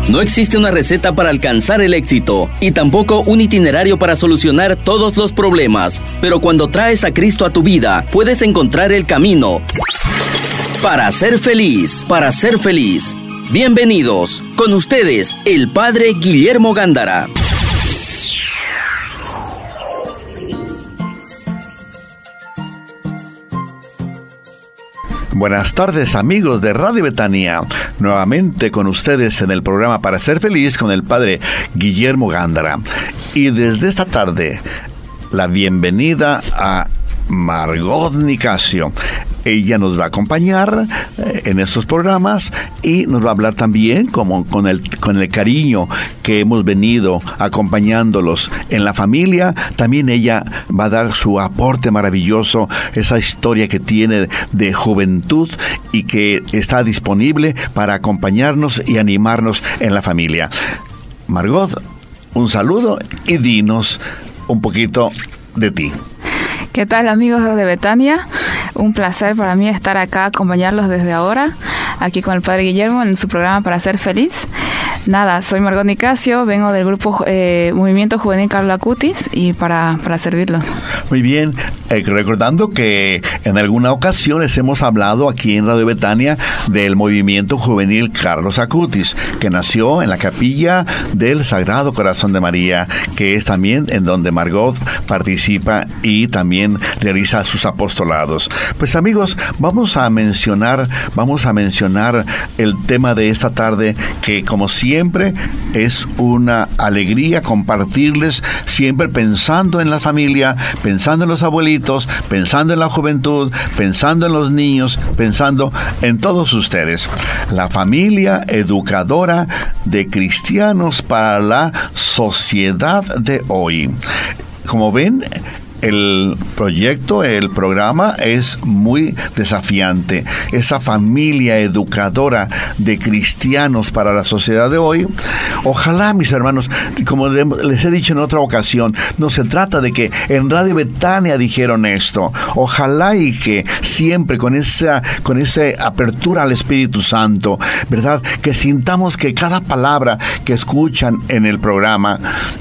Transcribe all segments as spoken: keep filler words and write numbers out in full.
No existe una receta para alcanzar el éxito y tampoco un itinerario para solucionar todos los problemas, pero cuando traes a Cristo a tu vida, puedes encontrar el camino para ser feliz, para ser feliz. Bienvenidos, con ustedes, el Padre Guillermo Gándara. Buenas tardes, amigos de Radio Betania. Nuevamente con ustedes en el programa Para Ser Feliz con el Padre Guillermo Gándara. Y desde esta tarde, la bienvenida a Margot Nicasio. Ella nos va a acompañar eh, en estos programas y nos va a hablar también como con el, con el cariño que hemos venido acompañándolos en la familia. También ella va a dar su aporte maravilloso, esa historia que tiene de juventud y que está disponible para acompañarnos y animarnos en la familia. Margot, un saludo y dinos un poquito de ti. ¿Qué tal, amigos de Betania? Un placer para mí estar acá, acompañarlos desde ahora, aquí con el Padre Guillermo en su programa Para Ser Feliz. Nada, soy Margot Nicasio, vengo del grupo eh, Movimiento Juvenil Carlo Acutis y para, para servirlos. Muy bien, eh, recordando que en alguna ocasión les hemos hablado aquí en Radio Betania del Movimiento Juvenil Carlos Acutis, que nació en la capilla del Sagrado Corazón de María, que es también en donde Margot participa y también realiza sus apostolados. Pues amigos, vamos a mencionar, vamos a mencionar el tema de esta tarde, que como siempre es una alegría compartirles, siempre pensando en la familia, pensando en los abuelitos, pensando en la juventud, pensando en los niños, pensando en todos ustedes. La familia educadora de cristianos para la sociedad de hoy. Como ven, el proyecto, el programa es muy desafiante. Esa familia educadora de cristianos para la sociedad de hoy. Ojalá, mis hermanos, como les he dicho en otra ocasión, no se trata de que en Radio Betania dijeron esto. Ojalá y que siempre con esa, con esa apertura al Espíritu Santo, ¿verdad? Que sintamos que cada palabra que escuchan en el programa,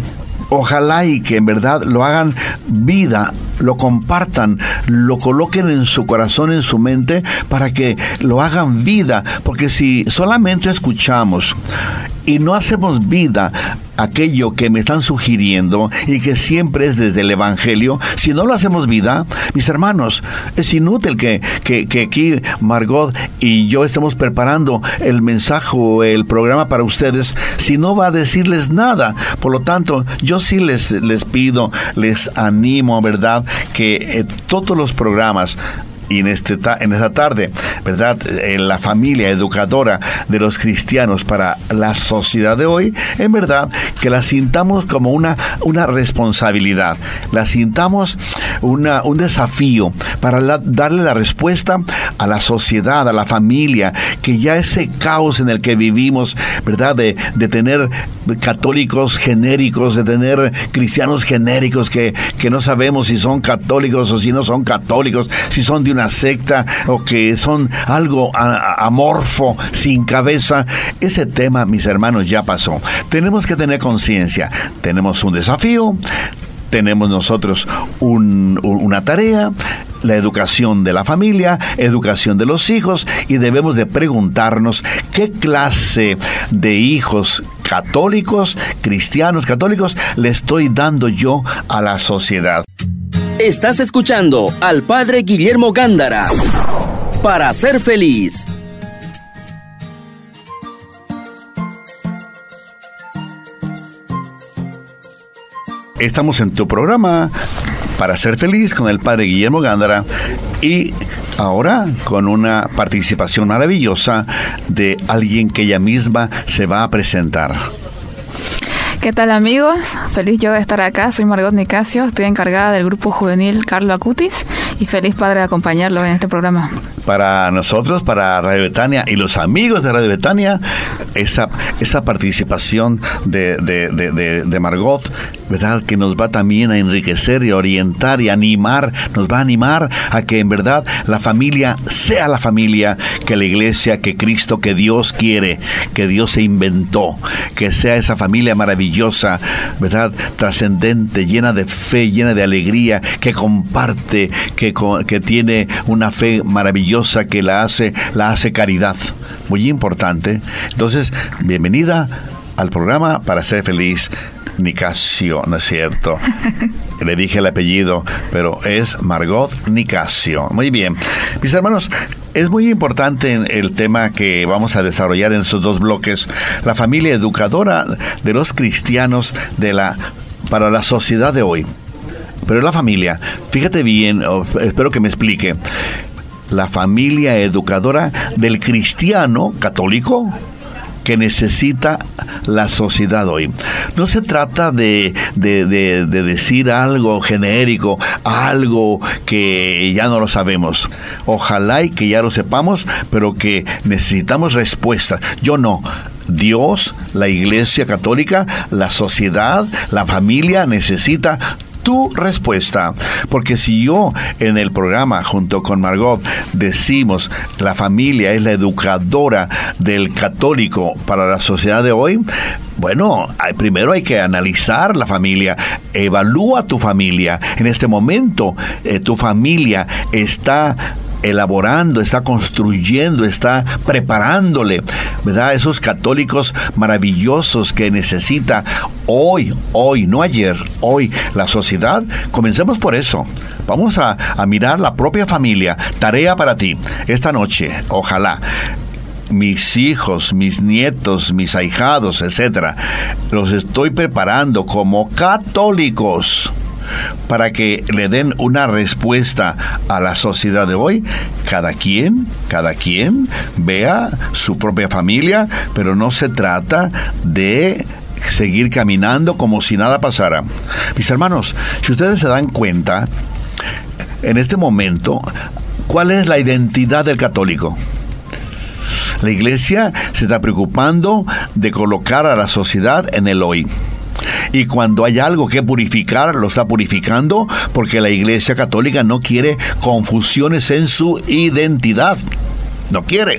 ojalá y que en verdad lo hagan vida, lo compartan, lo coloquen en su corazón, en su mente, para que lo hagan vida. Porque si solamente escuchamos y no hacemos vida aquello que me están sugiriendo y que siempre es desde el Evangelio, si no lo hacemos vida, mis hermanos, es inútil que, que, que aquí Margot y yo estemos preparando el mensaje o el programa para ustedes si no va a decirles nada. Por lo tanto, yo sí les, les pido, les animo, ¿verdad?, que eh, todos los programas y en, este ta- en esta tarde, ¿verdad?, en la familia educadora de los cristianos para la sociedad de hoy, en verdad que la sintamos como una, una responsabilidad, la sintamos una, un desafío para la, darle la respuesta a la sociedad, a la familia, que ya ese caos en el que vivimos, ¿verdad?, de, de tener católicos genéricos, de tener cristianos genéricos que, que no sabemos si son católicos o si no son católicos, si son de una secta o que son algo a- amorfo, sin cabeza. Ese tema, mis hermanos, ya pasó. Tenemos que tener conciencia. Tenemos un desafío, tenemos nosotros un, un, una tarea, la educación de la familia, educación de los hijos, y debemos de preguntarnos qué clase de hijos católicos, cristianos católicos, le estoy dando yo a la sociedad. Estás escuchando al Padre Guillermo Gándara. Para ser feliz. Estamos en tu programa Para Ser Feliz con el Padre Guillermo Gándara, y ahora con una participación maravillosa de alguien que ella misma se va a presentar. ¿Qué tal, amigos? Feliz yo de estar acá. Soy Margot Nicasio, estoy encargada del grupo juvenil Carlo Acutis y feliz, Padre, de acompañarlo en este programa. para nosotros, para Radio Betania y los amigos de Radio Betania, esa, esa participación de, de, de, de, de Margot, ¿verdad? Que nos va también a enriquecer y a orientar y animar, nos va a animar a que en verdad la familia sea la familia que la iglesia, que Cristo, que Dios quiere, que Dios se inventó, que sea esa familia maravillosa, ¿verdad? Trascendente, llena de fe, llena de alegría, que comparte, que, que tiene una fe maravillosa, que la hace, la hace caridad. Muy importante. Entonces, bienvenida al programa Para Ser Feliz, Nicasio, ¿no es cierto? Le dije el apellido, pero es Margot Nicasio. Muy bien. Mis hermanos, es muy importante el tema que vamos a desarrollar en estos dos bloques, la familia educadora de los cristianos de la, para la sociedad de hoy. Pero la familia, fíjate bien, oh, espero que me explique, la familia educadora del cristiano católico que necesita la sociedad hoy. No se trata de, de, de, de decir algo genérico, algo que ya no lo sabemos. Ojalá y que ya lo sepamos, pero que necesitamos respuestas. Yo no. Dios, la Iglesia Católica, la sociedad, la familia necesita tu respuesta, porque si yo en el programa junto con Margot decimos la familia es la educadora del católico para la sociedad de hoy, bueno, hay, primero hay que analizar la familia, evalúa tu familia. En este momento eh, tu familia está elaborando, está construyendo, está preparándole, ¿verdad? Esos católicos maravillosos que necesita hoy, hoy, no ayer, hoy la sociedad. Comencemos por eso. Vamos a, a mirar la propia familia. Tarea para ti esta noche, ojalá. Mis hijos, mis nietos, mis ahijados, etcétera, los estoy preparando como católicos para que le den una respuesta a la sociedad de hoy. Cada quien, cada quien vea su propia familia, pero no se trata de seguir caminando como si nada pasara. Mis hermanos, si ustedes se dan cuenta, en este momento, ¿cuál es la identidad del católico? La iglesia se está preocupando de colocar a la sociedad en el hoy. Y cuando hay algo que purificar, lo está purificando, porque la Iglesia Católica no quiere confusiones en su identidad. No quiere.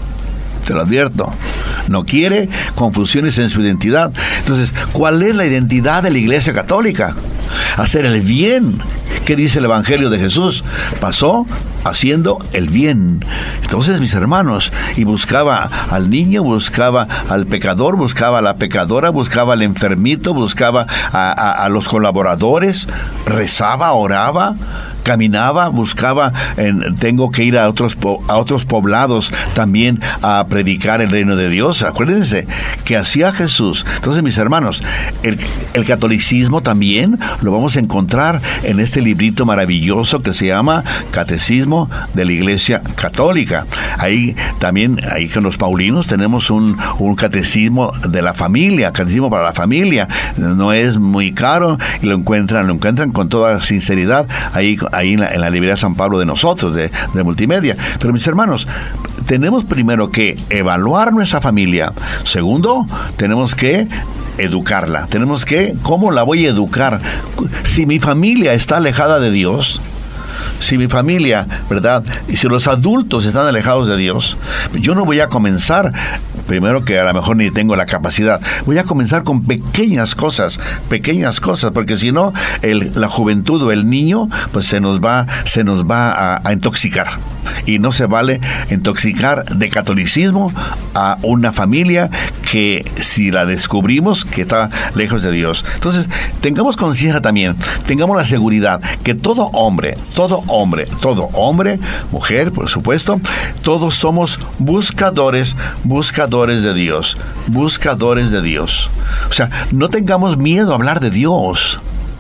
Te lo advierto. No quiere confusiones en su identidad. Entonces, ¿cuál es la identidad de la Iglesia Católica? Hacer el bien. ¿Qué dice el Evangelio de Jesús? Pasó haciendo el bien. Entonces, mis hermanos, y buscaba al niño, buscaba al pecador, buscaba a la pecadora, buscaba al enfermito, buscaba a, a, a los colaboradores, rezaba, oraba, caminaba, buscaba, en, tengo que ir a otros a otros poblados también a predicar el reino de Dios. Acuérdense que hacía Jesús. Entonces, mis hermanos, el, el catolicismo también lo vamos a encontrar en este librito maravilloso que se llama Catecismo de la Iglesia Católica. Ahí también, ahí con los paulinos tenemos un, un catecismo de la familia, catecismo para la familia. No es muy caro y lo encuentran, lo encuentran con toda sinceridad ahí ahí en la, en la librería San Pablo de nosotros, de, de Multimedia. Pero mis hermanos, tenemos primero que evaluar nuestra familia. Segundo, tenemos que educarla. Tenemos que, ¿cómo la voy a educar? Si mi familia está alejada de Dios, si mi familia, ¿verdad? Y si los adultos están alejados de Dios, yo no voy a comenzar, primero que a lo mejor ni tengo la capacidad, voy a comenzar con pequeñas cosas, pequeñas cosas, porque si no, el, la juventud o el niño, pues se nos va, se nos va a, a intoxicar. Y no se vale intoxicar de catolicismo a una familia que, si la descubrimos, que está lejos de Dios. Entonces, tengamos conciencia también, tengamos la seguridad que todo hombre, todo hombre, todo hombre, mujer, por supuesto, todos somos buscadores, buscadores de Dios, buscadores de Dios. O sea, no tengamos miedo a hablar de Dios.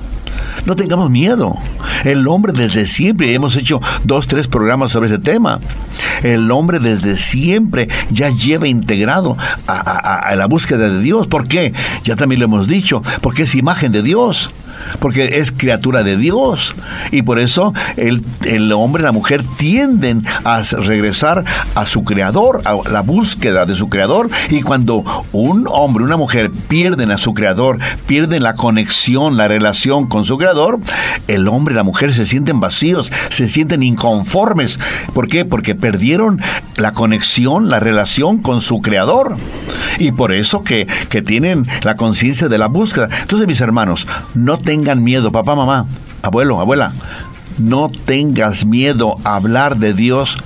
No tengamos miedo. El hombre desde siempre, hemos hecho dos, tres programas sobre ese tema. El hombre desde siempre ya lleva integrado a, a, a la búsqueda de Dios. ¿Por qué? Ya también lo hemos dicho, porque es imagen de Dios. porque es criatura de Dios. Y por eso el, el hombre y la mujer tienden a regresar a su creador, a la búsqueda de su creador. Y cuando un hombre y una mujer pierden a su creador, pierden la conexión, la relación con su creador, el hombre y la mujer se sienten vacíos, se sienten inconformes. ¿Por qué? Porque perdieron la conexión, la relación con su creador. Y por eso que, que tienen la conciencia de la búsqueda. Entonces, mis hermanos, no tengan miedo, papá, mamá, abuelo, abuela, no tengas miedo a hablar de Dios,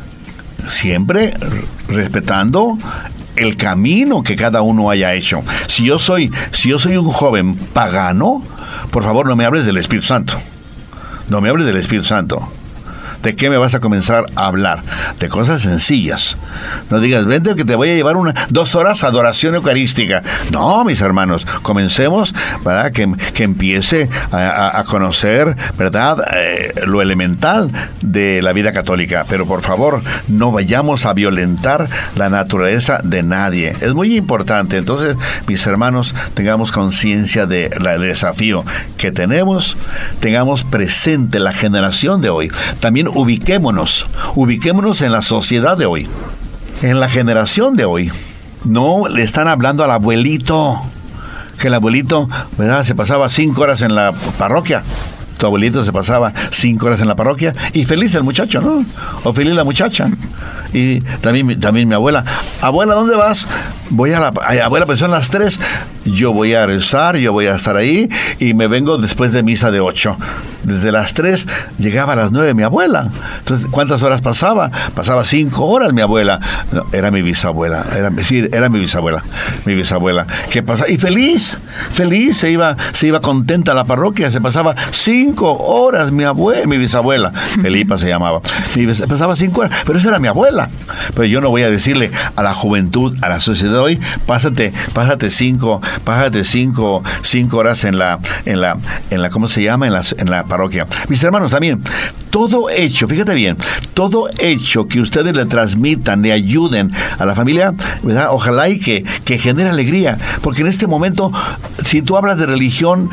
siempre respetando el camino que cada uno haya hecho. Si yo soy, si yo soy un joven pagano, por favor, no me hables del Espíritu Santo. No me hables del Espíritu Santo. ¿De qué me vas a comenzar a hablar? De cosas sencillas. No digas, vente que te voy a llevar una, dos horas de adoración eucarística. No, mis hermanos, comencemos, ¿verdad? Que, que empiece a, a, a conocer, ¿verdad? Eh, lo elemental de la vida católica. Pero por favor, no vayamos a violentar la naturaleza de nadie. Es muy importante. Entonces, mis hermanos, tengamos conciencia del desafío que tenemos, tengamos presente la generación de hoy. También ubiquémonos, ubiquémonos en la sociedad de hoy, en la generación de hoy. No le están hablando al abuelito, que el abuelito, ¿verdad?, se pasaba cinco horas en la parroquia. Tu abuelito se pasaba cinco horas en la parroquia y feliz el muchacho, ¿no? O feliz la muchacha. Y también, también mi abuela. Abuela, ¿dónde vas? Voy a la... Ay, abuela, pues son las tres. Yo voy a rezar, yo voy a estar ahí y me vengo después de misa de ocho. Desde las tres llegaba a las nueve mi abuela. Entonces, ¿cuántas horas pasaba? Pasaba cinco horas mi abuela. No, era mi bisabuela. Era, sí, era mi bisabuela. Mi bisabuela. ¿Qué pasa? Y feliz, feliz, se iba, se iba contenta a la parroquia. Se pasaba cinco horas mi abuela, mi bisabuela. Felipa se llamaba. Y pasaba cinco horas. Pero esa era mi abuela. Pero yo no voy a decirle a la juventud, a la sociedad de hoy, pásate, pásate cinco, pásate cinco, cinco horas en la, en la, en la, ¿cómo se llama? En la, en la parroquia. Mis hermanos, también, todo hecho, fíjate bien, todo hecho que ustedes le transmitan, le ayuden a la familia, ¿verdad? Ojalá y que, que genere alegría, porque en este momento, si tú hablas de religión,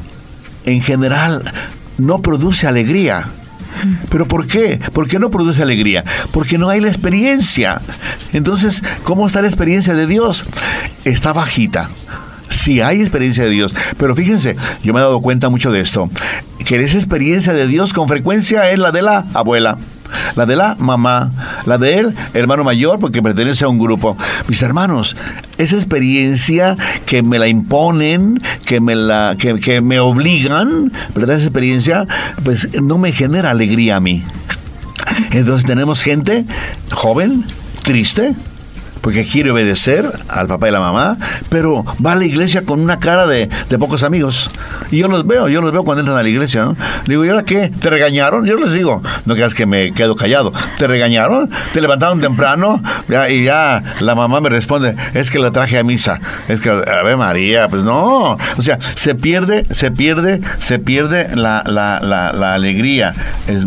en general, no produce alegría. ¿Pero por qué? ¿Por qué no produce alegría? Porque no hay la experiencia. Entonces, ¿cómo está la experiencia de Dios? Está bajita. Sí hay experiencia de Dios, pero fíjense, yo me he dado cuenta mucho de esto, que esa experiencia de Dios con frecuencia es la de la abuela, la de la mamá, la de él, hermano mayor, porque pertenece a un grupo. Mis hermanos, esa experiencia que me la imponen, que me la, que, que me obligan, ¿verdad? Esa experiencia, pues no me genera alegría a mí. Entonces tenemos gente joven, triste, porque quiere obedecer al papá y la mamá, pero va a la iglesia con una cara de, de pocos amigos. Y yo los veo, yo los veo cuando entran a la iglesia, ¿no? Digo, ¿y ahora qué? ¿Te regañaron? Yo les digo, no creas que me quedo callado. ¿Te regañaron? ¿Te levantaron temprano? Ya, y ya la mamá me responde, es que la traje a misa. Es que, a ver, María, pues no. O sea, se pierde, se pierde, se pierde la, la, la, la alegría. Es,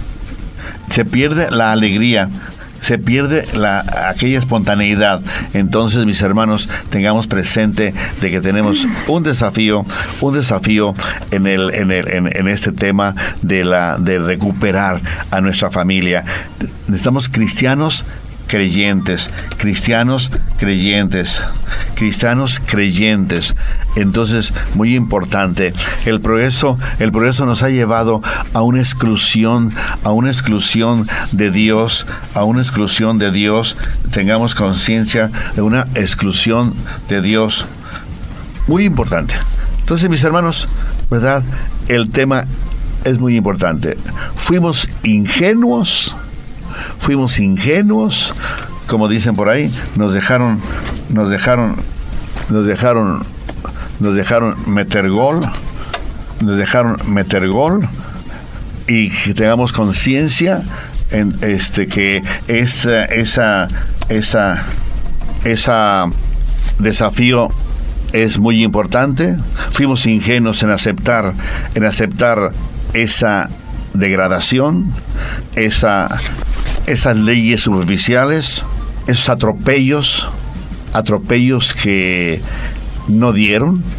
se pierde la alegría. Se pierde la, aquella espontaneidad. Entonces, mis hermanos, tengamos presente de que tenemos un desafío, un desafío en el, en el, en, en este tema de la, de recuperar a nuestra familia. Necesitamos cristianos creyentes, cristianos creyentes, cristianos creyentes. Entonces, muy importante, el progreso, el progreso nos ha llevado a una exclusión, a una exclusión de Dios, a una exclusión de Dios. Tengamos conciencia de una exclusión de Dios. Muy importante. Entonces, mis hermanos, ¿verdad? El tema es muy importante. Fuimos ingenuos. Fuimos ingenuos, como dicen por ahí, nos dejaron, nos dejaron, nos dejaron, nos dejaron meter gol, nos dejaron meter gol, y que tengamos conciencia en este que esa, esa, esa, esa desafío es muy importante. Fuimos ingenuos en aceptar, en aceptar esa degradación, esa esas leyes superficiales, esos atropellos, atropellos que no dieron,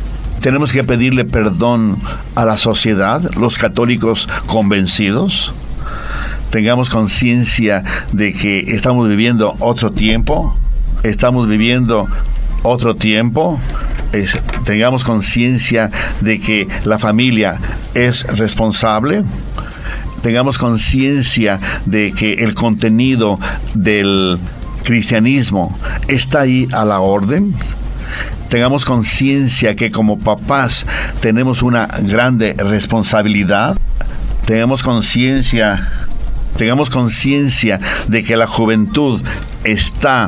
tenemos que pedirle perdón a la sociedad, los católicos convencidos. Tengamos conciencia de que estamos viviendo otro tiempo, estamos viviendo otro tiempo. Es, tengamos conciencia de que la familia es responsable. Tengamos conciencia de que el contenido del cristianismo está ahí a la orden. Tengamos conciencia que como papás tenemos una grande responsabilidad. Tengamos conciencia, tengamos conciencia de que la juventud está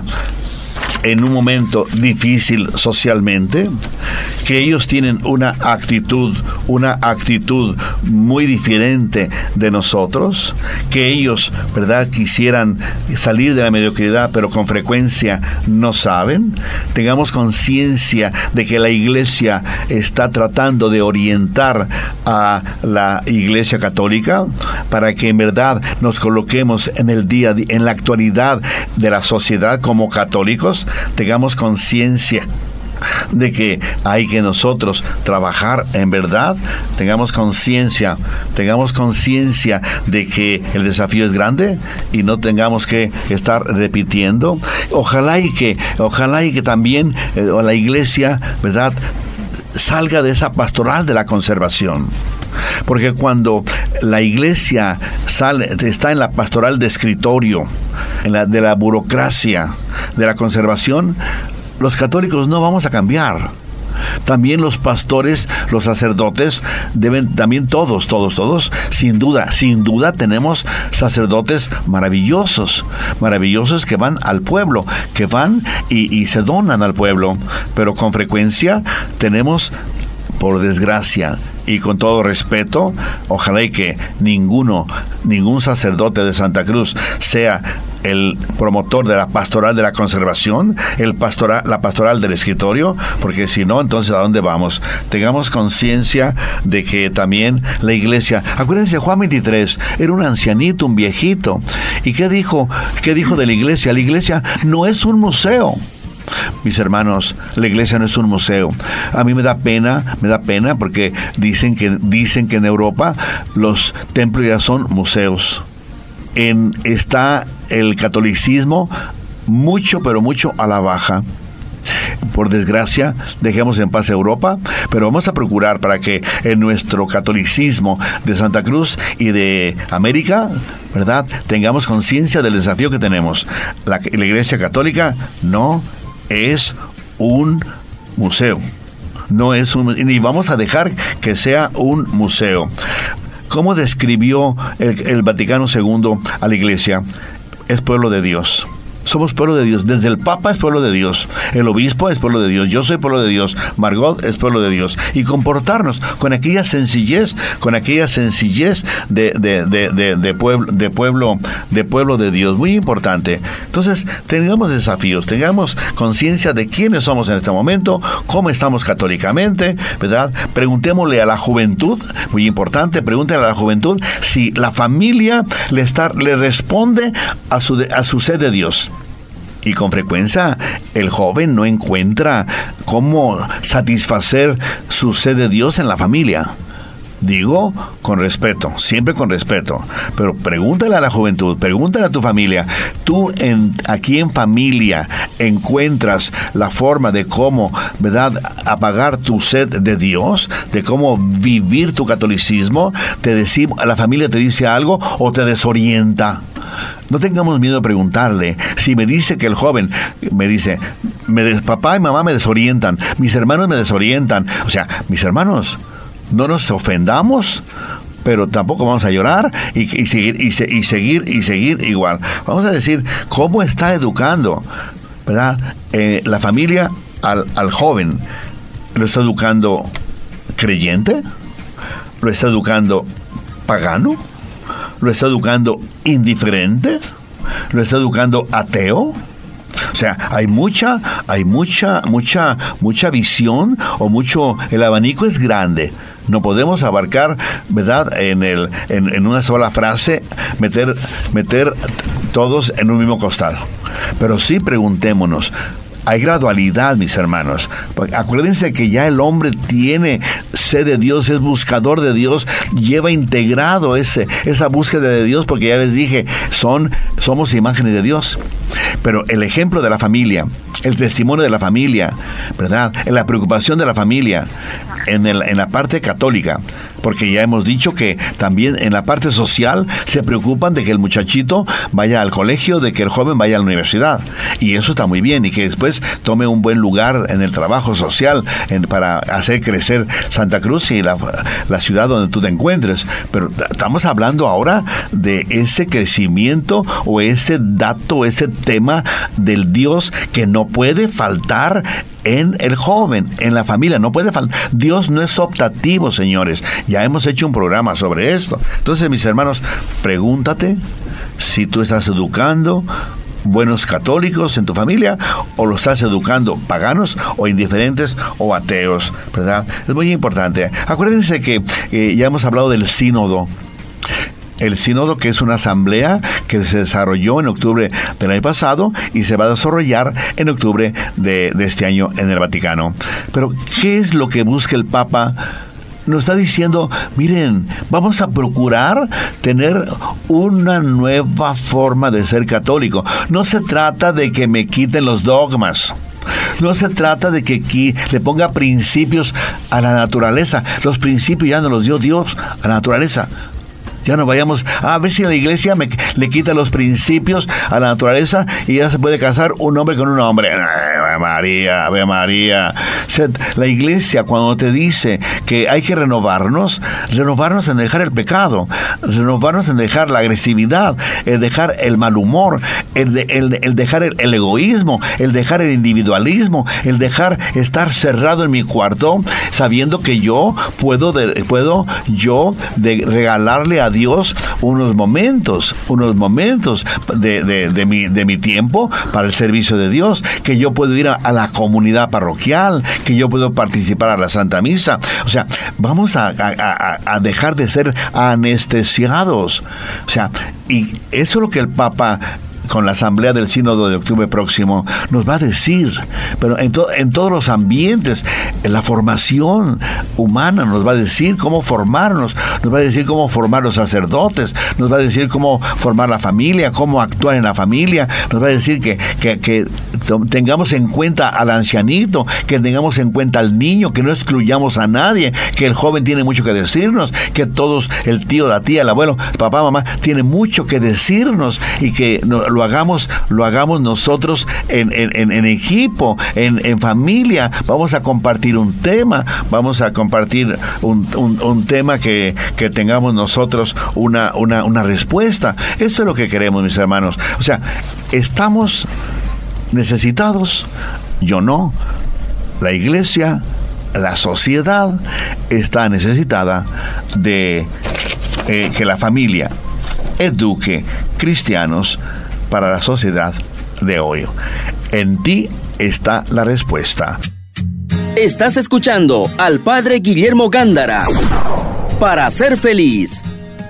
en un momento difícil socialmente, que ellos tienen una actitud, una actitud muy diferente de nosotros, que ellos, ¿verdad?, quisieran salir de la mediocridad, pero con frecuencia no saben. Tengamos conciencia de que la iglesia está tratando de orientar a la iglesia católica para que en verdad nos coloquemos en el día, en la actualidad de la sociedad como católicos. Tengamos conciencia de que hay que nosotros trabajar en verdad. Tengamos conciencia, tengamos conciencia de que el desafío es grande y no tengamos que estar repitiendo. Ojalá y que, ojalá y que también eh, la iglesia, ¿verdad?, salga de esa pastoral de la conservación. Porque cuando la iglesia sale, está en la pastoral de escritorio, en la de la burocracia, de la conservación, los católicos no vamos a cambiar. También los pastores, los sacerdotes, deben, también todos, todos, todos, sin duda, sin duda tenemos sacerdotes maravillosos, maravillosos que van al pueblo, que van y, y se donan al pueblo, pero con frecuencia tenemos, por desgracia, y con todo respeto, ojalá y que ninguno, ningún sacerdote de Santa Cruz sea el promotor de la pastoral de la conservación, el pastoral, la pastoral del escritorio, porque si no, entonces ¿a dónde vamos? Tengamos conciencia de que también la iglesia, acuérdense, Juan veintitrés era un ancianito, un viejito, ¿y qué dijo? ¿Qué dijo de la iglesia? La iglesia no es un museo. Mis hermanos, la iglesia no es un museo. A mí me da pena, me da pena porque dicen que, dicen que en Europa los templos ya son museos. En, está el catolicismo mucho, pero mucho a la baja. Por desgracia, dejemos en paz a Europa, pero vamos a procurar para que en nuestro catolicismo de Santa Cruz y de América, ¿verdad?, tengamos conciencia del desafío que tenemos. La, la Iglesia Católica no es un museo, no es un, ni vamos a dejar que sea un museo. ¿Cómo describió el, el Vaticano segundo a la iglesia? Es pueblo de Dios. Somos pueblo de Dios. Desde el Papa es pueblo de Dios. El obispo es pueblo de Dios. Yo soy pueblo de Dios. Margot es pueblo de Dios. Y comportarnos con aquella sencillez, con aquella sencillez de, de, de, de, de, pueblo, de, pueblo, de pueblo de Dios. Muy importante. Entonces, tengamos desafíos, tengamos conciencia de quiénes somos en este momento, cómo estamos católicamente, ¿verdad? Preguntémosle a la juventud, muy importante, pregúntenle a la juventud si la familia le, está, le responde a su, a su sed de Dios. Y con frecuencia el joven no encuentra cómo satisfacer su sed de Dios en la familia. Digo con respeto, siempre con respeto, pero pregúntale a la juventud, pregúntale a tu familia. Tú en, aquí en familia encuentras la forma de cómo, ¿verdad?, apagar tu sed de Dios, de cómo vivir tu catolicismo. Te decimos, la familia te dice algo o te desorienta. No tengamos miedo de preguntarle. Si me dice que el joven me dice, me des, papá y mamá me desorientan, mis hermanos me desorientan, o sea, mis hermanos, no nos ofendamos, pero tampoco vamos a llorar y, y seguir y, se, y seguir y seguir igual. Vamos a decir cómo está educando, ¿verdad?, eh, la familia al, al joven. ¿Lo está educando creyente? ¿Lo está educando pagano? ¿Lo está educando indiferente? ¿Lo está educando ateo? O sea, hay mucha, hay mucha, mucha, mucha visión, o mucho, el abanico es grande. No podemos abarcar, ¿verdad?, en el, en, en una sola frase, meter, meter todos en un mismo costal. Pero sí preguntémonos, hay gradualidad, mis hermanos. Acuérdense que ya el hombre tiene sed de Dios, es buscador de Dios, lleva integrado ese, esa búsqueda de Dios, porque ya les dije, son, somos imágenes de Dios. Pero el ejemplo de la familia, el testimonio de la familia, ¿verdad? En la preocupación de la familia, en, el, en la parte católica, porque ya hemos dicho que también en la parte social se preocupan de que el muchachito vaya al colegio, de que el joven vaya a la universidad, y eso está muy bien, y que después tome un buen lugar en el trabajo social en, para hacer crecer Santa Cruz y la, la ciudad donde tú te encuentres. Pero estamos hablando ahora de ese crecimiento o ese dato, ese tema del Dios que no puede faltar en el joven, en la familia, no puede faltar. Dios no es optativo, señores. Ya hemos hecho un programa sobre esto. Entonces, mis hermanos, pregúntate si tú estás educando buenos católicos en tu familia, o lo estás educando paganos o indiferentes o ateos, ¿verdad? Es muy importante. Acuérdense que eh, ya hemos hablado del sínodo. El sínodo, que es una asamblea que se desarrolló en octubre del año pasado y se va a desarrollar en octubre de, de este año en el Vaticano. Pero, ¿qué es lo que busca el Papa? Nos está diciendo, miren, vamos a procurar tener una nueva forma de ser católico. No se trata de que me quiten los dogmas. No se trata de que aquí le ponga principios a la naturaleza. Los principios ya nos los dio Dios a la naturaleza. Ya no vayamos a ver si la iglesia me, le quita los principios a la naturaleza y ya se puede casar un hombre con un hombre. Ave María, Ave María. O sea, la iglesia, cuando te dice que hay que renovarnos, renovarnos en dejar el pecado, renovarnos en dejar la agresividad, el dejar el mal humor, el, de, el, el dejar el, el egoísmo, el dejar el individualismo, el dejar estar cerrado en mi cuarto, sabiendo que yo puedo, de, puedo yo de regalarle a Dios unos momentos, unos momentos de, de, de, mi, de mi tiempo para el servicio de Dios, que yo puedo ir a, a la comunidad parroquial, que yo puedo participar a la Santa Misa. O sea, vamos a, a, a, a dejar de ser anestesiados. O sea, y eso es lo que el Papa, con la asamblea del sínodo de octubre próximo, nos va a decir, pero en, to- en todos los ambientes, en la formación humana nos va a decir cómo formarnos, nos va a decir cómo formar los sacerdotes, nos va a decir cómo formar la familia, cómo actuar en la familia, nos va a decir que, que, que tengamos en cuenta al ancianito, que tengamos en cuenta al niño, que no excluyamos a nadie, que el joven tiene mucho que decirnos, que todos, el tío, la tía, el abuelo, el papá, mamá, tiene mucho que decirnos, y que no, lo hagamos, lo hagamos nosotros en, en, en equipo, en, en familia. Vamos a compartir un tema, vamos a compartir un, un, un tema que, que tengamos nosotros una, una, una respuesta. Eso es lo que queremos, mis hermanos. O sea, estamos necesitados, yo no. La iglesia, la sociedad está necesitada de eh, que la familia eduque cristianos para la sociedad de hoy. En ti está la respuesta. Estás escuchando al Padre Guillermo Gándara para ser feliz.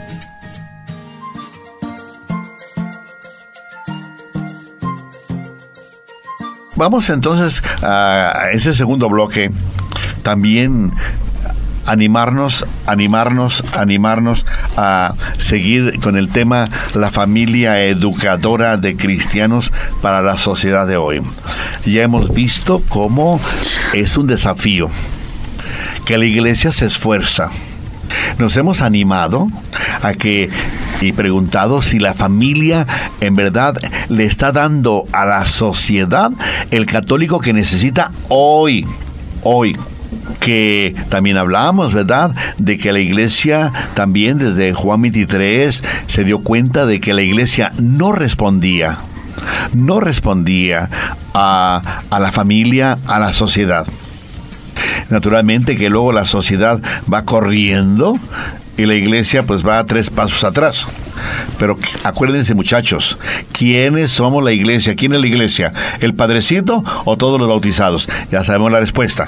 Vamos entonces a ese segundo bloque. También animarnos, animarnos, animarnos a seguir con el tema la familia educadora de cristianos para la sociedad de hoy. Ya hemos visto cómo es un desafío, que la iglesia se esfuerza. Nos hemos animado a que y preguntado si la familia en verdad le está dando a la sociedad el católico que necesita hoy, hoy. Que también hablamos, ¿verdad?, de que la iglesia también desde Juan veintitrés se dio cuenta de que la iglesia no respondía, no respondía a, a la familia, a la sociedad. Naturalmente que luego la sociedad va corriendo y la iglesia pues va a tres pasos atrás. Pero acuérdense, muchachos, ¿quiénes somos la iglesia? ¿Quién es la iglesia? ¿El padrecito o todos los bautizados? Ya sabemos la respuesta.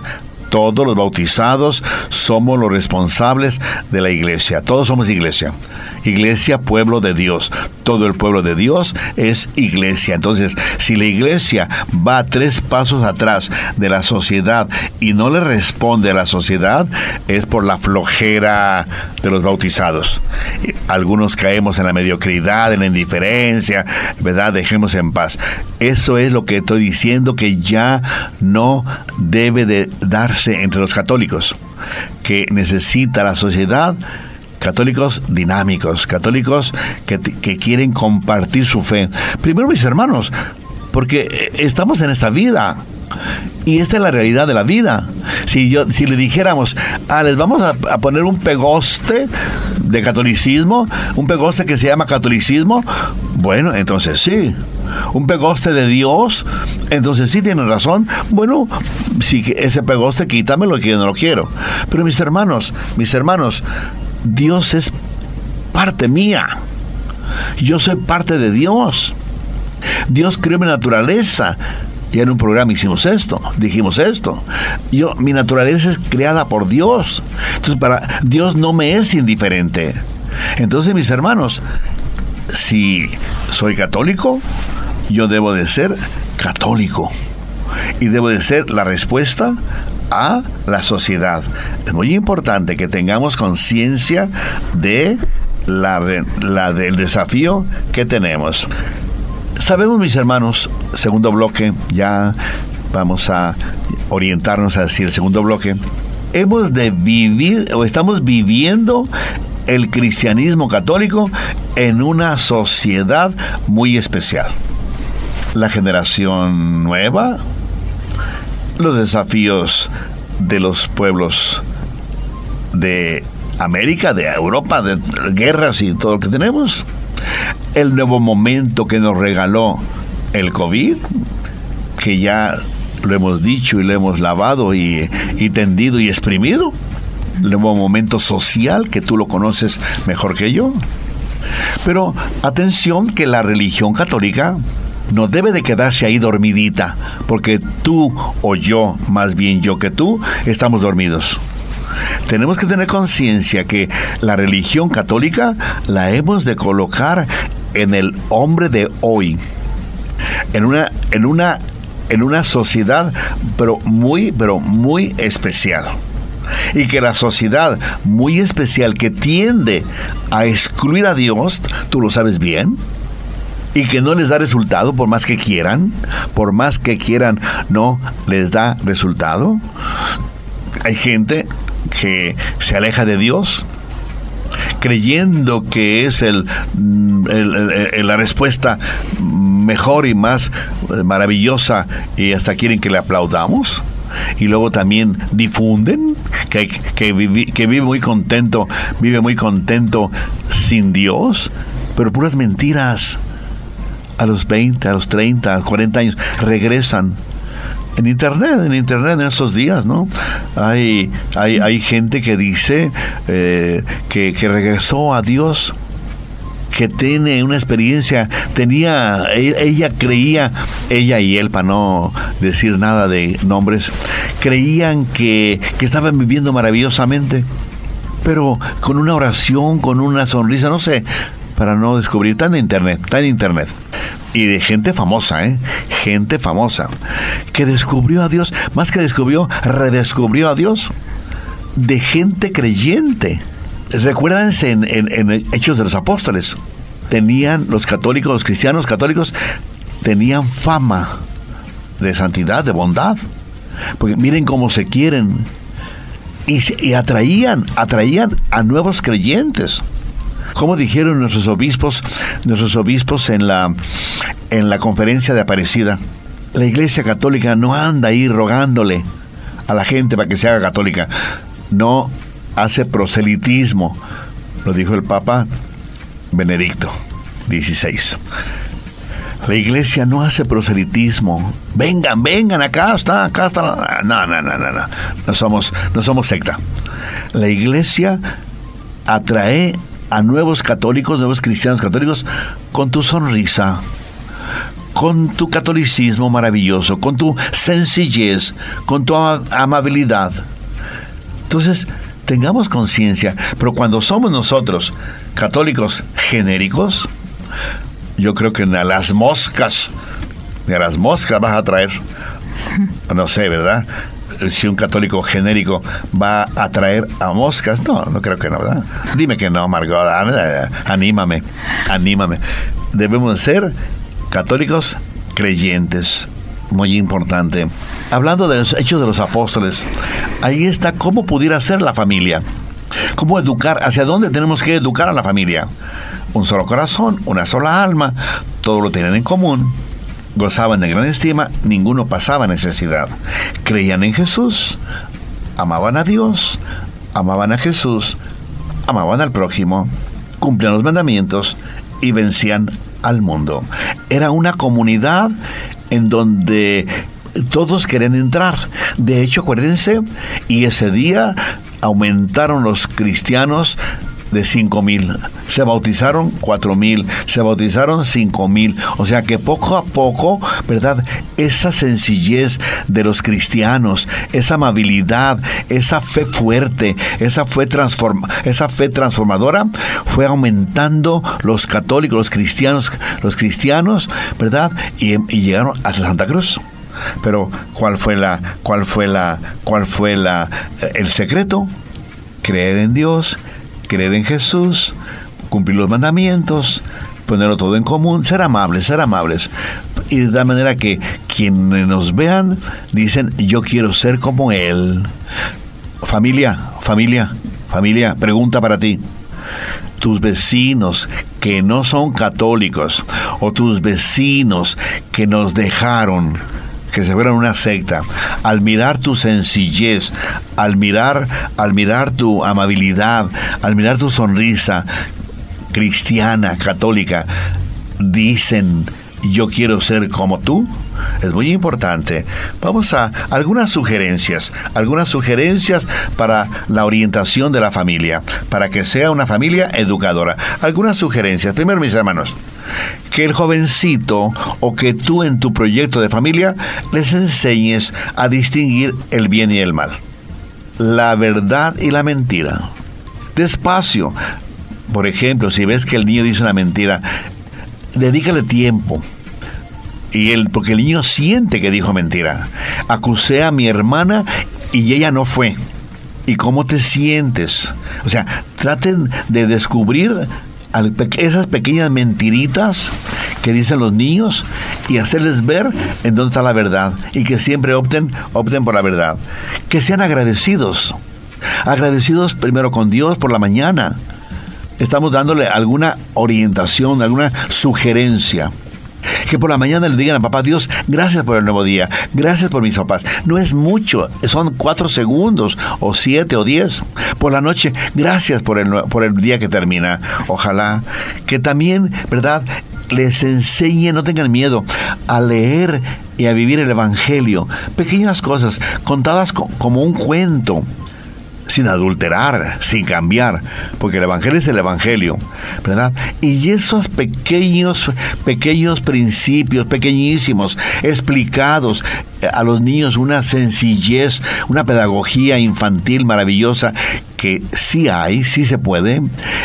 Todos los bautizados somos los responsables de la iglesia. Todos somos iglesia. Iglesia, pueblo de Dios. Todo el pueblo de Dios es iglesia. Entonces, si la iglesia va tres pasos atrás de la sociedad y no le responde a la sociedad, es por la flojera de los bautizados. Algunos caemos en la mediocridad, en la indiferencia, ¿verdad? Dejemos en paz. Eso es lo que estoy diciendo, que ya no debe de darse entre los católicos, que necesita la sociedad católicos dinámicos, católicos que, que quieren compartir su fe. Primero, mis hermanos, porque estamos en esta vida y esta es la realidad de la vida. Si yo, si le dijéramos, ah, les vamos a, a poner un pegoste de catolicismo, un pegoste que se llama catolicismo, bueno, entonces sí. Un pegoste de Dios, entonces sí tienen razón. Bueno, si ese pegoste quítamelo, que yo no lo quiero. Pero mis hermanos, mis hermanos, Dios es parte mía. Yo soy parte de Dios. Dios creó mi naturaleza. Ya en un programa hicimos esto, dijimos esto. Yo, mi naturaleza es creada por Dios. Entonces, para Dios no me es indiferente. Entonces, mis hermanos, si soy católico, yo debo de ser católico. Y debo de ser la respuesta a la sociedad. Es muy importante que tengamos conciencia de la, la del desafío que tenemos. Sabemos, mis hermanos, segundo bloque, ya vamos a orientarnos hacia el segundo bloque. Hemos de vivir, o estamos viviendo el cristianismo católico en una sociedad muy especial. La generación nueva, los desafíos de los pueblos de América, de Europa, de guerras y todo lo que tenemos. El nuevo momento que nos regaló el COVID, que ya lo hemos dicho y lo hemos lavado y, y tendido y exprimido. El nuevo momento social, que tú lo conoces mejor que yo. Pero atención, que la religión católica no debe de quedarse ahí dormidita, porque tú o yo, más bien yo que tú, estamos dormidos. Tenemos que tener conciencia que la religión católica la hemos de colocar en el hombre de hoy, en una, en una, en una sociedad, pero muy, pero muy especial. Y que la sociedad muy especial que tiende a excluir a Dios, tú lo sabes bien, y que no les da resultado por más que quieran, por más que quieran, no les da resultado. Hay gente que se aleja de Dios, creyendo que es el, el, el, la respuesta mejor y más maravillosa, y hasta quieren que le aplaudamos. Y luego también difunden que, que, vivi, que vive muy contento, vive muy contento sin Dios, pero puras mentiras. A los veinte, a los treinta, a los cuarenta años regresan. En internet, en internet en estos días, ¿no? Hay, hay, hay gente que dice eh, que, que regresó a Dios, que tiene una experiencia, tenía, ella creía, ella y él, para no decir nada de nombres, creían que, que estaban viviendo maravillosamente, pero con una oración, con una sonrisa, no sé, para no descubrir. Está en internet, está en internet. Y de gente famosa, ¿eh? Gente famosa, que descubrió a Dios, más que descubrió, redescubrió a Dios, de gente creyente. Recuérdense en, en, en Hechos de los Apóstoles, tenían los católicos, los cristianos católicos, tenían fama de santidad, de bondad, porque miren cómo se quieren, y, y atraían, atraían a nuevos creyentes. Como dijeron nuestros obispos, nuestros obispos en la, en la conferencia de Aparecida, la Iglesia Católica no anda ahí rogándole a la gente para que se haga católica, no hace proselitismo, lo dijo el Papa Benedicto dieciséis. La Iglesia no hace proselitismo. Vengan, vengan, acá está, acá está. No, no, no, no, no. No somos, no somos secta. La Iglesia atrae a nuevos católicos, nuevos cristianos católicos, con tu sonrisa, con tu catolicismo maravilloso, con tu sencillez, con tu amabilidad. Entonces, tengamos conciencia, pero cuando somos nosotros católicos genéricos, yo creo que a las moscas, a las moscas vas a traer, no sé, ¿verdad? Si un católico genérico va a atraer a moscas, no, no creo que no, ¿verdad? Dime que no, Margot, anímame, anímame. Debemos ser católicos creyentes, muy importante. Hablando de los hechos de los apóstoles, ahí está cómo pudiera ser la familia, cómo educar, hacia dónde tenemos que educar a la familia. Un solo corazón, una sola alma, todo lo tenían en común. Gozaban de gran estima, ninguno pasaba necesidad. Creían en Jesús, amaban a Dios, amaban a Jesús, amaban al prójimo, cumplían los mandamientos y vencían al mundo. Era una comunidad en donde todos querían entrar. De hecho, acuérdense, y ese día aumentaron los cristianos de cinco mil, se bautizaron cuatro mil, se bautizaron cinco mil, o sea que poco a poco, ¿verdad? Esa sencillez de los cristianos, esa amabilidad, esa fe fuerte, esa fe transforma, esa fe transformadora, fue aumentando los católicos, los cristianos, los cristianos, ¿verdad? Y, y llegaron hasta Santa Cruz. Pero ¿cuál fue la, cuál fue la, cuál fue la, el secreto? Creer en Dios, creer en Jesús, cumplir los mandamientos, ponerlo todo en común, ser amables, ser amables. Y de tal manera que quienes nos vean dicen, yo quiero ser como Él. Familia, familia, familia, pregunta para ti. Tus vecinos que no son católicos, o tus vecinos que nos dejaron, que se fueron una secta, al mirar tu sencillez, al mirar, al mirar tu amabilidad, al mirar tu sonrisa cristiana, católica, dicen, yo quiero ser como tú. Es muy importante. Vamos a algunas sugerencias, algunas sugerencias para la orientación de la familia, para que sea una familia educadora. Algunas sugerencias. Primero, mis hermanos, que el jovencito o que tú en tu proyecto de familia les enseñes a distinguir el bien y el mal, la verdad y la mentira. Despacio. Por ejemplo, si ves que el niño dice una mentira, dedícale tiempo. Y él, porque el niño siente que dijo mentira. Acusé a mi hermana y ella no fue. ¿Y cómo te sientes? O sea, traten de descubrir esas pequeñas mentiritas que dicen los niños y hacerles ver en dónde está la verdad, y que siempre opten, opten por la verdad. Que sean agradecidos. Agradecidos primero con Dios por la mañana. Estamos dándole alguna orientación, alguna sugerencia. Que por la mañana le digan a papá Dios, gracias por el nuevo día, gracias por mis papás. No es mucho, son cuatro segundos, o siete, o diez. Por la noche, gracias por el, por el día que termina. Ojalá que también, ¿verdad?, les enseñe, no tengan miedo, a leer y a vivir el Evangelio. Pequeñas cosas, contadas co- como un cuento. Sin adulterar, sin cambiar, porque el Evangelio es el Evangelio, ¿verdad? Y esos pequeños, pequeños principios, pequeñísimos, explicados a los niños, una sencillez, una pedagogía infantil maravillosa, que sí hay, sí se puede,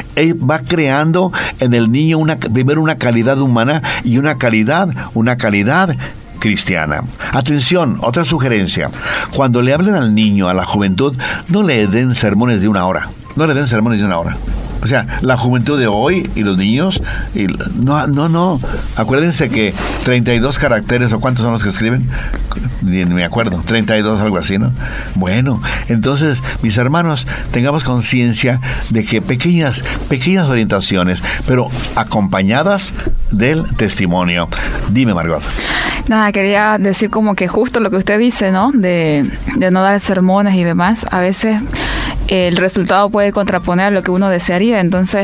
va creando en el niño una, primero una calidad humana y una calidad, una calidad cristiana. Atención, otra sugerencia. Cuando le hablen al niño, a la juventud, no le den sermones de una hora. No le den sermones de una hora. O sea, la juventud de hoy y los niños, y no, no, no. Acuérdense que treinta y dos caracteres, ¿o cuántos son los que escriben? Ni me acuerdo, treinta y dos, algo así, ¿no? Bueno, entonces, mis hermanos, tengamos conciencia de que pequeñas, pequeñas orientaciones, pero acompañadas del testimonio. Dime, Margot. Nada, quería decir como que justo lo que usted dice, ¿no? De, de no dar sermones y demás. A veces el resultado puede contraponer a lo que uno desearía. Entonces,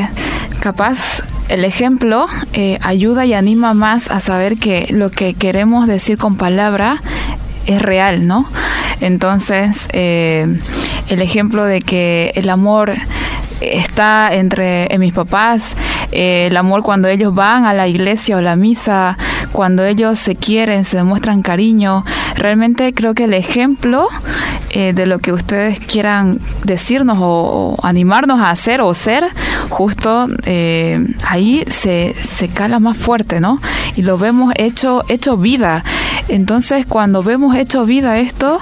capaz el ejemplo eh, ayuda y anima más a saber que lo que queremos decir con palabra es real, ¿no? Entonces, eh, el ejemplo de que el amor está entre en mis papás, eh, el amor cuando ellos van a la iglesia o la misa, cuando ellos se quieren, se demuestran cariño. Realmente creo que el ejemplo eh, de lo que ustedes quieran decirnos o, o animarnos a hacer o ser, justo eh, ahí se, se cala más fuerte, ¿no? Y lo vemos hecho, hecho vida. Entonces, cuando vemos hecho vida esto,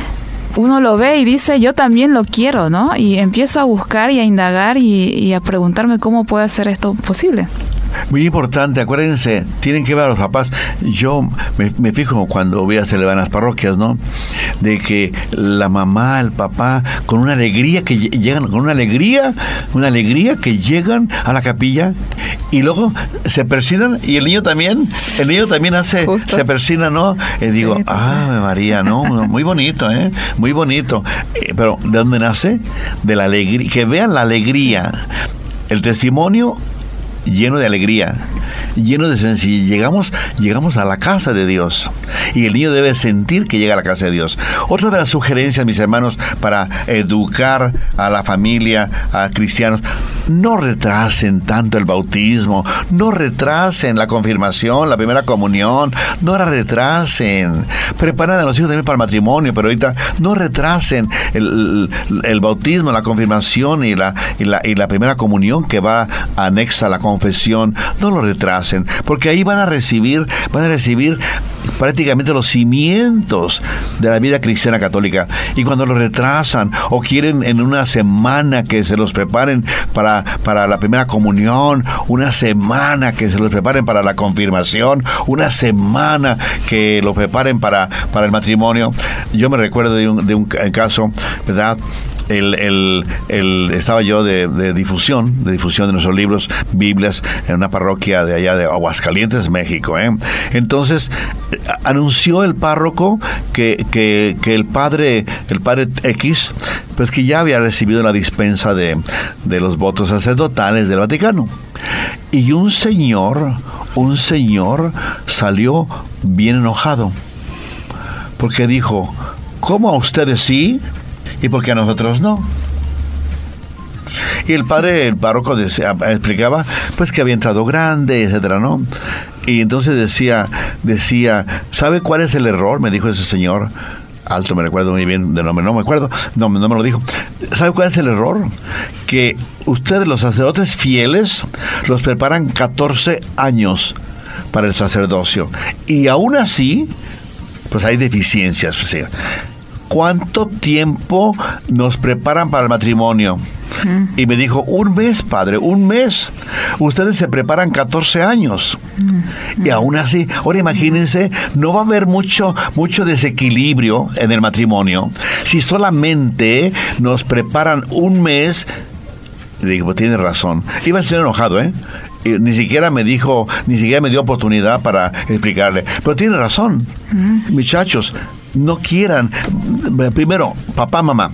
uno lo ve y dice, yo también lo quiero, ¿no? Y empiezo a buscar y a indagar y, y a preguntarme cómo puede hacer esto posible. Muy importante, acuérdense, tienen que ver a los papás. Yo me, me fijo cuando voy a celebrar las parroquias, ¿no? De que la mamá, el papá, con una alegría que llegan, con una alegría, una alegría que llegan a la capilla y luego se persignan y el niño también, el niño también hace, Justo. se persina, ¿no? Y digo, sí, ah, María, ¿no? Muy bonito, ¿eh? Muy bonito. Eh, pero, ¿de dónde nace? De la alegría, que vean la alegría, el testimonio lleno de alegría, lleno de sencillez. Llegamos, llegamos a la casa de Dios y el niño debe sentir que llega a la casa de Dios. Otra de las sugerencias, mis hermanos, para educar a la familia, a cristianos, no retrasen tanto el bautismo, no retrasen la confirmación, la primera comunión, no la retrasen. Preparan a los hijos también para el matrimonio, pero ahorita no retrasen el, el, el bautismo, la confirmación y la, y, la, y la primera comunión que va anexa a la confesión. No lo retrasen, porque ahí van a recibir, van a recibir prácticamente los cimientos de la vida cristiana católica. Y cuando lo retrasan o quieren en una semana que se los preparen para, para la primera comunión, una semana que se los preparen para la confirmación, una semana que lo preparen para, para el matrimonio. Yo me recuerdo de un, de un caso, ¿verdad? El, el, el, estaba yo de, de difusión, de difusión de nuestros libros, Biblias, en una parroquia de allá de Aguascalientes, México, ¿eh? Entonces, anunció el párroco que, que, que el padre, el padre X, pues que ya había recibido la dispensa de, de los votos sacerdotales del Vaticano. Y un señor, un señor salió bien enojado, porque dijo, ¿cómo a ustedes sí? ¿Y por qué a nosotros no? Y el padre, el párroco decía, explicaba, pues que había entrado grande, etcétera, ¿no? Y entonces decía, decía, ¿sabe cuál es el error? Me dijo ese señor, alto, me recuerdo muy bien, de nombre no me acuerdo, no, no me lo dijo. ¿Sabe cuál es el error? Que ustedes, los sacerdotes fieles, los preparan catorce años para el sacerdocio. Y aún así, pues hay deficiencias, pues sí. ¿Cuánto tiempo nos preparan para el matrimonio? Mm. Y me dijo, un mes, padre, un mes. Ustedes se preparan catorce años. Mm. Y aún así, ahora imagínense, no va a haber mucho, mucho desequilibrio en el matrimonio. Si solamente nos preparan un mes, digo, pues tiene razón. Iba a estar enojado, ¿eh? Y ni siquiera me dijo, ni siquiera me dio oportunidad para explicarle. Pero tiene razón. Mm. Muchachos, no quieran, primero, papá, mamá,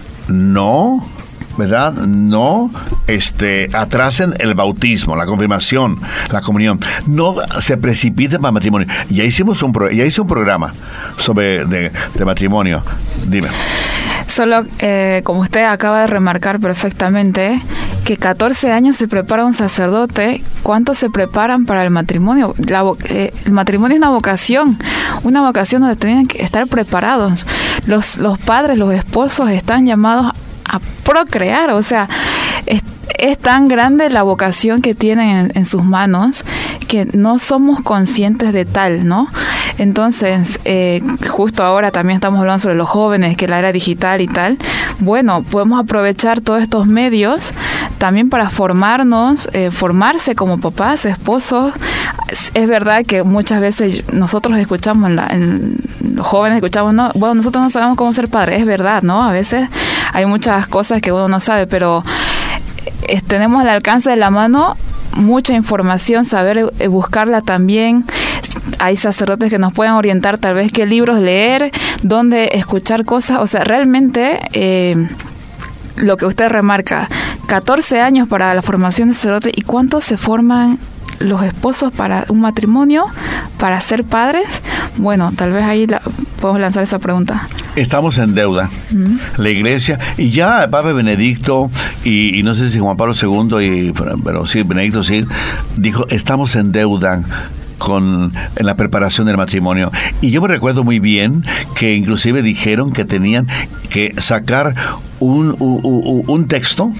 no, ¿verdad? No este, atrasen el bautismo, la confirmación, la comunión. No se precipiten para el matrimonio. Ya hicimos un, pro, ya hice un programa sobre de, de matrimonio. Dime. Solo, eh, como usted acaba de remarcar perfectamente, que catorce años se prepara un sacerdote. ¿Cuántos se preparan para el matrimonio? La, eh, el matrimonio es una vocación, una vocación donde tienen que estar preparados. Los, los padres, los esposos están llamados a procrear, o sea, es, es tan grande la vocación que tienen en, en sus manos que no somos conscientes de tal, ¿no? Entonces, eh, justo ahora también estamos hablando sobre los jóvenes, que la era digital y tal. Bueno, podemos aprovechar todos estos medios también para formarnos, eh, formarse como papás, esposos. Es verdad que muchas veces nosotros escuchamos, en la, en, los jóvenes escuchamos, no, bueno, nosotros no sabemos cómo ser padres. Es verdad, ¿no? A veces hay muchas cosas que uno no sabe, pero eh, tenemos al alcance de la mano mucha información, saber eh, buscarla también. Hay sacerdotes que nos pueden orientar tal vez qué libros leer, dónde escuchar cosas. O sea, realmente eh, lo que usted remarca, catorce años para la formación de sacerdote. ¿Y cuántos se forman los esposos para un matrimonio, para ser padres? Bueno, tal vez ahí la, podemos lanzar esa pregunta. Estamos en deuda, uh-huh. La Iglesia, y ya el Papa Benedicto, y, y no sé si Juan Pablo segundo, y, pero, pero sí, Benedicto sí, dijo, estamos en deuda. con en la preparación del matrimonio. Y yo me recuerdo muy bien que inclusive dijeron que tenían que sacar un, un, un texto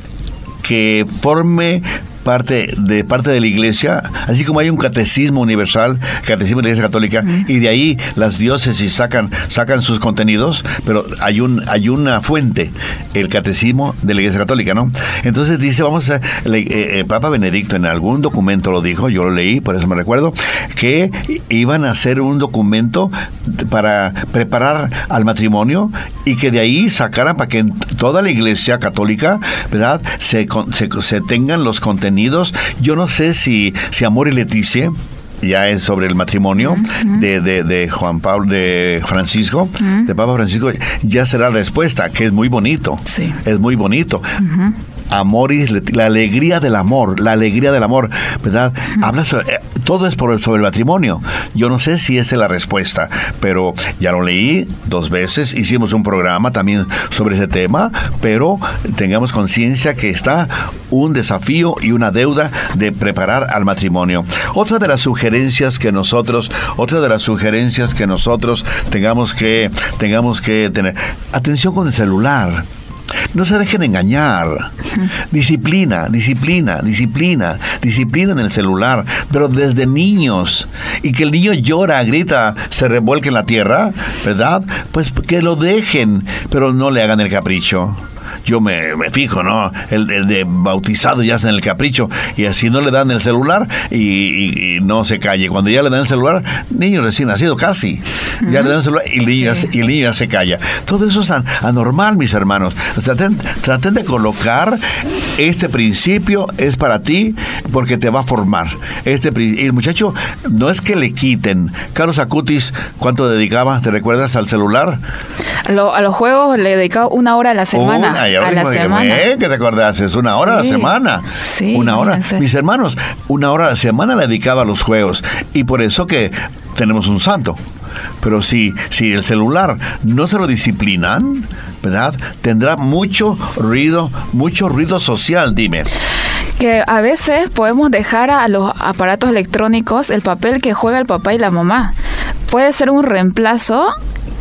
que forme parte de parte de la iglesia, así como hay un catecismo universal, catecismo de la Iglesia Católica, uh-huh. y de ahí las diócesis sacan sacan sus contenidos, pero hay un hay una fuente, el catecismo de la Iglesia Católica, ¿no? Entonces dice, vamos a le, eh, el Papa Benedicto en algún documento lo dijo, yo lo leí, por eso me recuerdo, que iban a hacer un documento para preparar al matrimonio y que de ahí sacaran para que en toda la Iglesia Católica, ¿verdad?, se se, se tengan los contenidos. Yo no sé si, si Amor y Leticia ya es sobre el matrimonio uh-huh. de, de, de Juan Pablo, de Francisco, uh-huh. de Papa Francisco, ya será la respuesta, que es muy bonito. Sí. Es muy bonito. Uh-huh. Amor y la alegría del amor, la alegría del amor, ¿verdad? Uh-huh. Habla sobre, eh, todo es por, sobre el matrimonio. Yo no sé si esa es la respuesta, pero ya lo leí dos veces, hicimos un programa también sobre ese tema, pero tengamos conciencia que está un desafío y una deuda de preparar al matrimonio. Otra de las sugerencias que nosotros, otra de las sugerencias que nosotros tengamos que, tengamos que tener, atención con el celular. No se dejen engañar. Disciplina, disciplina, disciplina, disciplina en el celular, pero desde niños. Y que el niño llora, grita, se revuelque en la tierra, ¿verdad? Pues que lo dejen, pero no le hagan el capricho. Yo me, me fijo, ¿no? El, el de bautizado ya está en el capricho y así no le dan el celular y, y, y no se calle. Cuando ya le dan el celular, niño recién nacido casi, uh-huh. ya le dan el celular y el niño, sí. y el niño ya se calla. Todo eso es an, anormal, mis hermanos. Traten, traten de colocar este principio es para ti porque te va a formar. Este y el muchacho no es que le quiten. Carlos Acutis, ¿cuánto dedicaba? ¿Te recuerdas al celular? Lo, a los juegos le dedicaba una hora a la semana. Una, a la semana. ¿Eh? ¿Qué te acordás? Es una hora sí. a la semana. Sí. Una hora. Fíjense. Mis hermanos, una hora a la semana le dedicaba a los juegos. Y por eso que tenemos un santo. Pero si, si el celular no se lo disciplinan, ¿verdad?, tendrá mucho ruido, mucho ruido social, dime. Que a veces podemos dejar a los aparatos electrónicos el papel que juega el papá y la mamá. Puede ser un reemplazo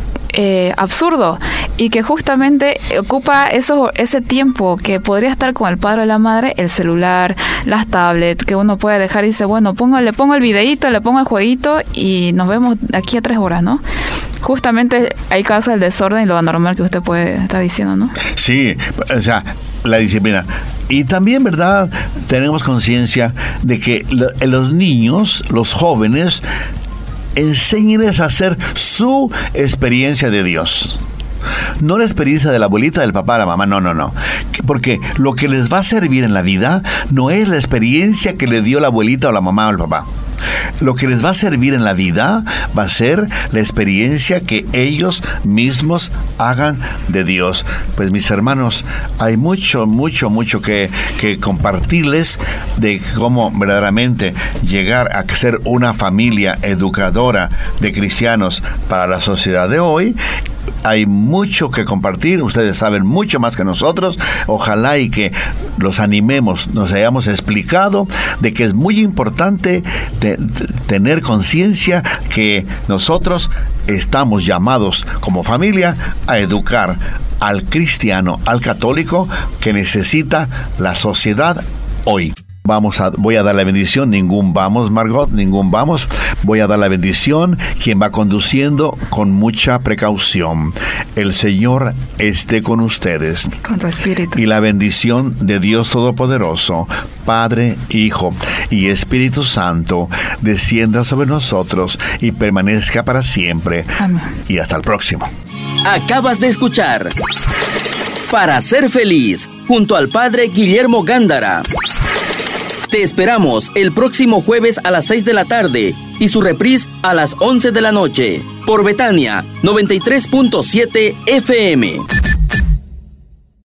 Eh, absurdo y que justamente ocupa eso, ese tiempo que podría estar con el padre o la madre, el celular, las tablets, que uno puede dejar y dice, bueno, pongo, le pongo el videíto, le pongo el jueguito y nos vemos de aquí a tres horas, ¿no? Justamente hay causa del desorden y lo anormal que usted puede estar diciendo, ¿no? Sí, o sea, la disciplina. Y también, ¿verdad?, tenemos conciencia de que lo, los niños, los jóvenes, enséñenles a hacer su experiencia de Dios. No la experiencia de la abuelita, del papá, de la mamá, no, no, no. Porque lo que les va a servir en la vida no es la experiencia que le dio la abuelita o la mamá o el papá. Lo que les va a servir en la vida va a ser la experiencia que ellos mismos hagan de Dios. Pues mis hermanos, hay mucho, mucho, mucho que, que compartirles de cómo verdaderamente llegar a ser una familia educadora de cristianos para la sociedad de hoy. Hay mucho que compartir, ustedes saben mucho más que nosotros. Ojalá y que los animemos, nos hayamos explicado de que es muy importante de, de, tener conciencia que nosotros estamos llamados como familia a educar al cristiano, al católico que necesita la sociedad hoy. Vamos a, voy a dar la bendición, ningún vamos, Margot, ningún vamos. Voy a dar la bendición, quien va conduciendo con mucha precaución. El Señor esté con ustedes. Con tu espíritu. Y la bendición de Dios Todopoderoso, Padre, Hijo y Espíritu Santo, descienda sobre nosotros y permanezca para siempre. Amén. Y hasta el próximo. Acabas de escuchar Para Ser Feliz, junto al Padre Guillermo Gándara. Te esperamos el próximo jueves a las seis de la tarde y su reprise a las once de la noche por Betania noventa y tres punto siete F M.